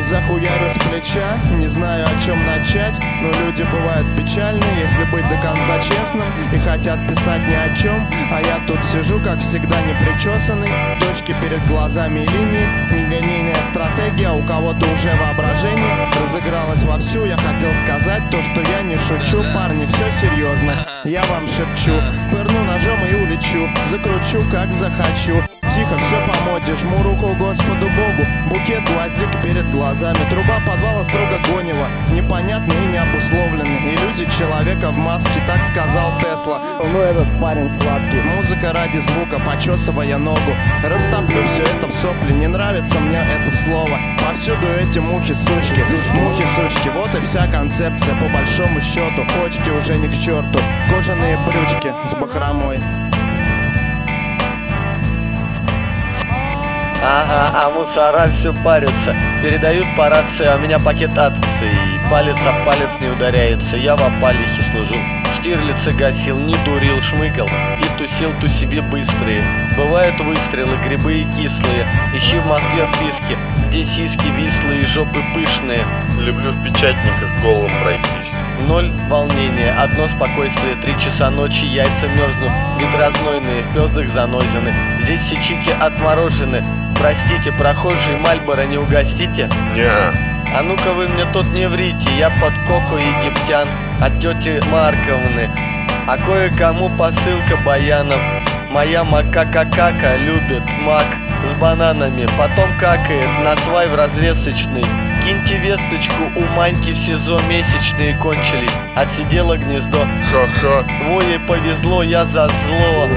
Захуярю с плеча, не знаю, о чем начать. Но люди бывают печальны, если быть до конца честным, и хотят писать ни о чем. А я тут сижу, как всегда, непричесанный. Точки перед глазами и линии. Нелинейная стратегия, у кого-то уже воображение разыгралось вовсю. Я хотел сказать то, что я не шучу. Парни, все серьезно, я вам шепчу. Пырну ножом и улечу, закручу, как захочу. Тихо, все по моде, жму руку Господу Богу. Букет гвоздик перед глазами. Труба подвала строго гонева, непонятно и необусловленно. Иллюзия человека в маске, так сказал Тесла. Ну этот парень сладкий. Музыка ради звука, почесывая ногу. Растоплю все это в сопли, не нравится мне это слово. Повсюду эти мухи-сучки, мухи-сучки. Вот и вся концепция, по большому счету. Почки уже не к черту, кожаные брючки с бахромой. Ага, а мусора все парятся. Передают по рации, а у меня пакет акций. Палец об палец не ударяется, я в опалихе служу. Штирлица гасил, не дурил, шмыкал и тусил ту себе быстрые. Бывают выстрелы, грибы и кислые. Ищи в Москве вписки, где сиськи вислые, жопы пышные. Люблю в печатниках голым пройтись. Ноль волнения, одно спокойствие, 3 часа ночи, яйца мерзнут, бедра знойные, в пёздах занозины. Здесь все чики отморожены. Простите, прохожие, Мальборо не угостите? Не-а. А ну-ка вы мне тут не врите, я под коко египтян от тети Марковны. А кое-кому посылка баяном. Моя макака-кака любит мак с бананами, потом какает на свай в развесочный. Киньте весточку, у Маньки в СИЗО месячные кончились, отсидела гнездо. Ха-ха. Ей повезло, я за зло.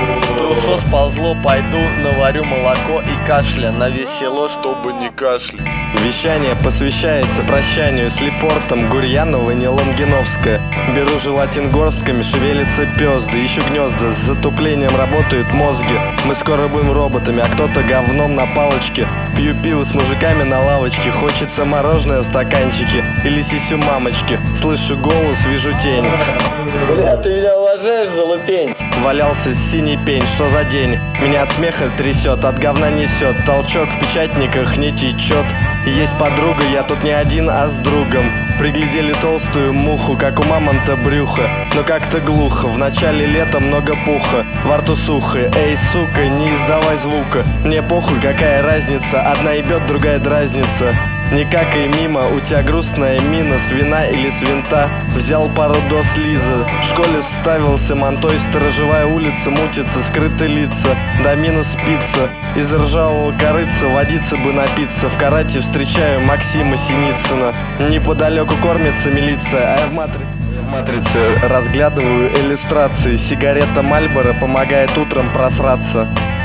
Трусо сползло, пойду наварю молоко и кашля на весь село, чтобы не кашлять. Вещание посвящается прощанию с Лефортом, Гурьянова, не Лонгиновская. Беру желатин горстками, шевелится пёзды, ищу гнезда, с затуплением работают мозги. Мы скоро будем роботами, а кто-то говном на палочке. Пью пиво с мужиками на лавочке, хочется мороженое в стаканчике или сисю мамочки. Слышу голос, вижу тень. Бля, ты меня уважаешь, залупень? Валялся синий пень, что за день? Меня от смеха трясет, от говна несет. Толчок в печатниках не течет. Есть подруга, я тут не один, а с другом. Приглядели толстую муху, как у мамонта брюха. Но как-то глухо, в начале лета много пуха. Во рту сухо, эй, сука, не издавай звука. Мне похуй, какая разница, одна ебет, другая дразнится. Не какай мимо, у тебя грустная мина, с вина или с винта. Взял пару доз Лиза, в школе ставился мантой, сторожевая улица мутится, скрыты лица, домина спится. Из ржавого корыца водиться бы напиться. В карате встречаю Максима Синицына. Неподалеку кормится милиция, а я в матрице разглядываю иллюстрации. Сигарета Мальборо помогает утром просраться.